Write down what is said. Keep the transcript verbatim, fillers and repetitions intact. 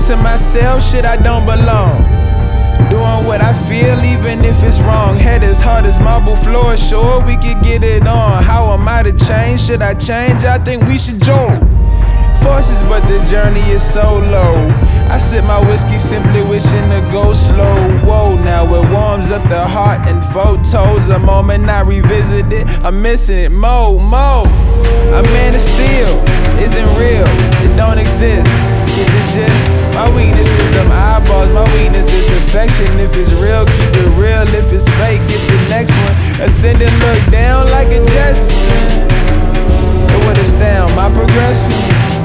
to myself, shit, I don't belong. Doing what I feel, even if it's wrong. Head as hard as marble floor, sure we could get it on. How am I to change? Should I change? I think we should join forces, but the journey is so low. I sip my whiskey simply wishing to go slow. Whoa, now it warms up the heart and photos. A moment I revisit it, I'm missing it. Mo, mo. A man of steel isn't real, it don't exist. Get the gist? My weakness is them eyeballs, my weakness is affection. If it's real, keep it real. If it's fake, get the next one. Ascend and look down like a Jetson. It would astound my progression.